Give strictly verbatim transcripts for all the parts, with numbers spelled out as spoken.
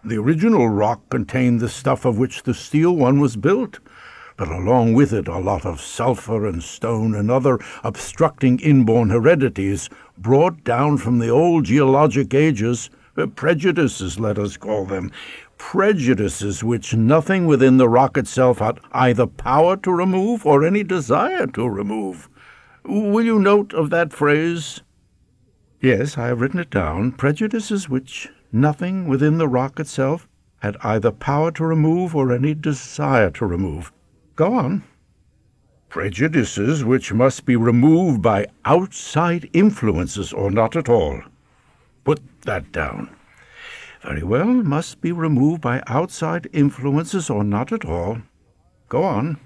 The original rock contained the stuff of which the steel one was built, but along with it a lot of sulfur and stone and other obstructing inborn heredities brought down from the old geologic ages, uh, prejudices, let us call them, prejudices which nothing within the rock itself had either power to remove or any desire to remove. Will you note of that phrase? Yes, I have written it down. Prejudices which nothing within the rock itself had either power to remove or any desire to remove. Go on. Prejudices which must be removed by outside influences or not at all. Put that down. Very well, must be removed by outside influences or not at all. Go on.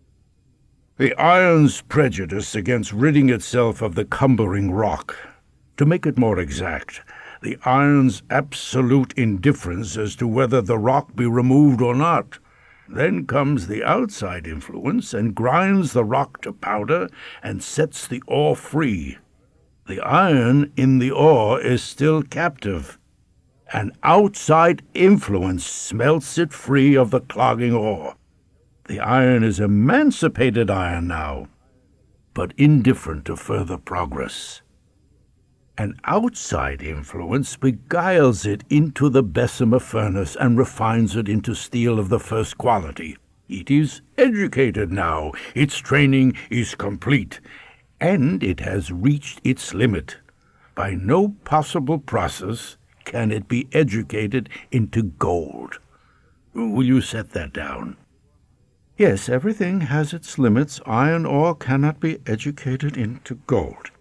The iron's prejudice against ridding itself of the cumbering rock. To make it more exact, the iron's absolute indifference as to whether the rock be removed or not. Then comes the outside influence and grinds the rock to powder and sets the ore free. The iron in the ore is still captive. An outside influence smelts it free of the clogging ore. The iron is emancipated iron now, but indifferent to further progress. An outside influence beguiles it into the Bessemer furnace and refines it into steel of the first quality. It is educated now, its training is complete, and it has reached its limit. By no possible process can it be educated into gold. Will you set that down? Yes, everything has its limits. Iron ore cannot be educated into gold.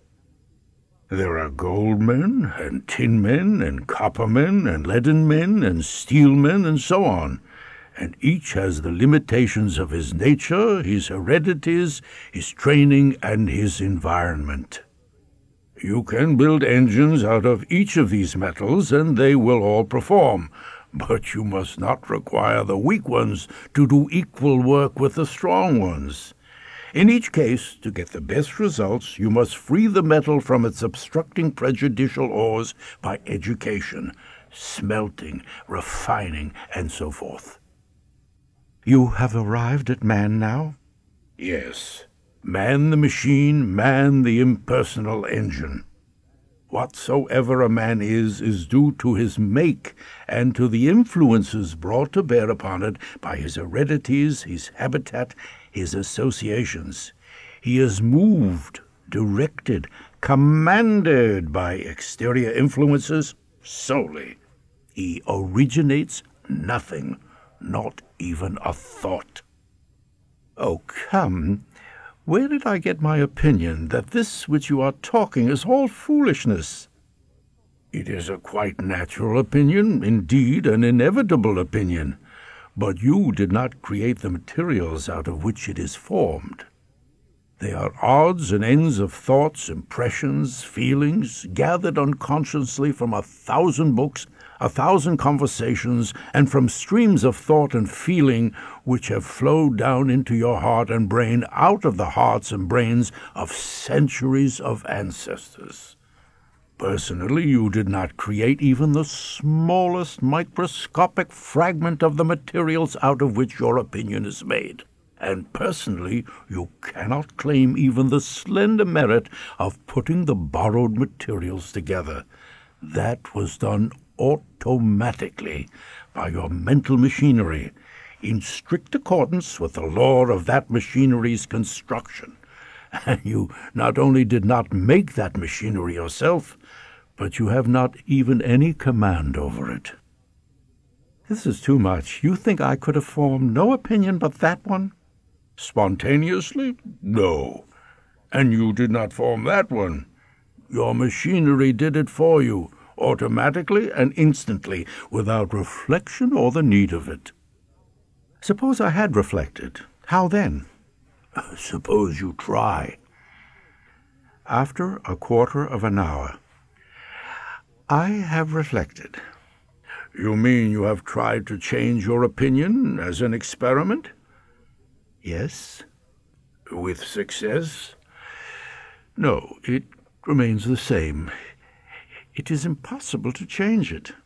There are gold men, and tin men, and copper men, and leaden men, and steel men, and so on, and each has the limitations of his nature, his heredities, his training, and his environment. You can build engines out of each of these metals, and they will all perform, but you must not require the weak ones to do equal work with the strong ones. In each case, to get the best results, you must free the metal from its obstructing prejudicial ores by education, smelting, refining, and so forth. You have arrived at man now? Yes. Man the machine, man the impersonal engine. Whatsoever a man is, is due to his make and to the influences brought to bear upon it by his heredities, his habitat, his associations. He is moved, directed, commanded by exterior influences solely. He originates nothing, not even a thought. Oh, come! Where did I get my opinion that this which you are talking is all foolishness? It is a quite natural opinion, indeed an inevitable opinion. But you did not create the materials out of which it is formed. They are odds and ends of thoughts, impressions, feelings, gathered unconsciously from a thousand books, a thousand conversations, and from streams of thought and feeling which have flowed down into your heart and brain out of the hearts and brains of centuries of ancestors. Personally, you did not create even the smallest microscopic fragment of the materials out of which your opinion is made. And personally, you cannot claim even the slender merit of putting the borrowed materials together. That was done automatically by your mental machinery, in strict accordance with the law of that machinery's construction. And you not only did not make that machinery yourself, but you have not even any command over it. This is too much. You think I could have formed no opinion but that one? Spontaneously? No. And you did not form that one. Your machinery did it for you, automatically and instantly, without reflection or the need of it. Suppose I had reflected. How then? Suppose you try. After a quarter of an hour. I have reflected. You mean you have tried to change your opinion as an experiment? Yes. With success? No, it remains the same. It is impossible to change it.